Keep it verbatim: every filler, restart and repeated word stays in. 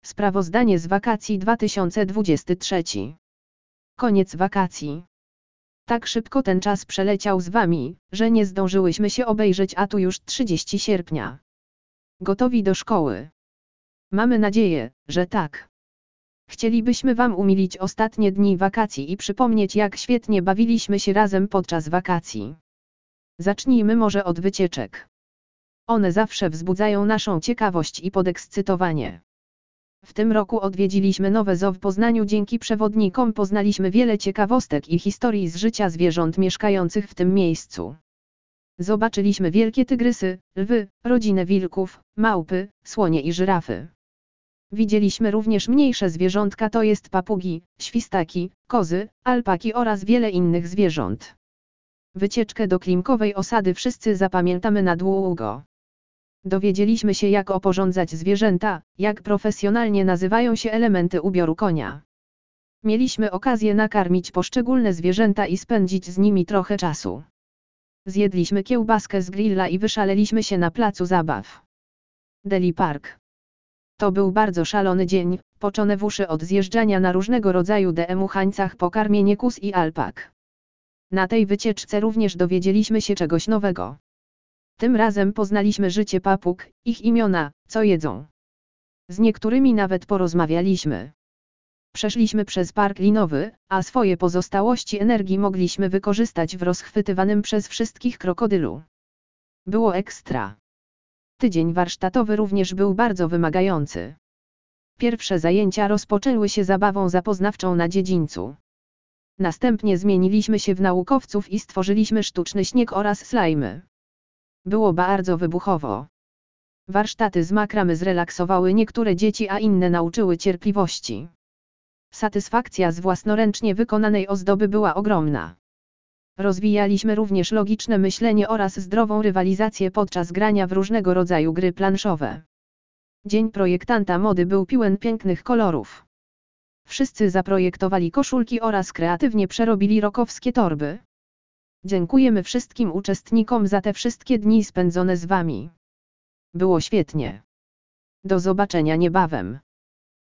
Sprawozdanie z wakacji dwa tysiące dwudziesty trzeci. Koniec wakacji. Tak szybko ten czas przeleciał z wami, że nie zdążyłyśmy się obejrzeć, a tu już trzydziestego sierpnia. Gotowi do szkoły? Mamy nadzieję, że tak. Chcielibyśmy wam umilić ostatnie dni wakacji i przypomnieć, jak świetnie bawiliśmy się razem podczas wakacji. Zacznijmy może od wycieczek. One zawsze wzbudzają naszą ciekawość i podekscytowanie. W tym roku odwiedziliśmy Nowe Zoo w Poznaniu. Dzięki przewodnikom poznaliśmy wiele ciekawostek i historii z życia zwierząt mieszkających w tym miejscu. Zobaczyliśmy wielkie tygrysy, lwy, rodzinę wilków, małpy, słonie i żyrafy. Widzieliśmy również mniejsze zwierzątka, to jest papugi, świstaki, kozy, alpaki oraz wiele innych zwierząt. Wycieczkę do Klimkowej Osady wszyscy zapamiętamy na długo. Dowiedzieliśmy się, jak oporządzać zwierzęta, jak profesjonalnie nazywają się elementy ubioru konia. Mieliśmy okazję nakarmić poszczególne zwierzęta i spędzić z nimi trochę czasu. Zjedliśmy kiełbaskę z grilla i wyszaleliśmy się na placu zabaw. Deli Park. To był bardzo szalony dzień, poczone w uszy od zjeżdżania na różnego rodzaju demuchańcach po karmienie kóz i alpak. Na tej wycieczce również dowiedzieliśmy się czegoś nowego. Tym razem poznaliśmy życie papug, ich imiona, co jedzą. Z niektórymi nawet porozmawialiśmy. Przeszliśmy przez park linowy, a swoje pozostałości energii mogliśmy wykorzystać w rozchwytywanym przez wszystkich krokodylu. Było ekstra. Tydzień warsztatowy również był bardzo wymagający. Pierwsze zajęcia rozpoczęły się zabawą zapoznawczą na dziedzińcu. Następnie zmieniliśmy się w naukowców i stworzyliśmy sztuczny śnieg oraz slajmy. Było bardzo wybuchowo. Warsztaty z makramy zrelaksowały niektóre dzieci, a inne nauczyły cierpliwości. Satysfakcja z własnoręcznie wykonanej ozdoby była ogromna. Rozwijaliśmy również logiczne myślenie oraz zdrową rywalizację podczas grania w różnego rodzaju gry planszowe. Dzień projektanta mody był pełen pięknych kolorów. Wszyscy zaprojektowali koszulki oraz kreatywnie przerobili rockowskie torby. Dziękujemy wszystkim uczestnikom za te wszystkie dni spędzone z wami. Było świetnie. Do zobaczenia niebawem.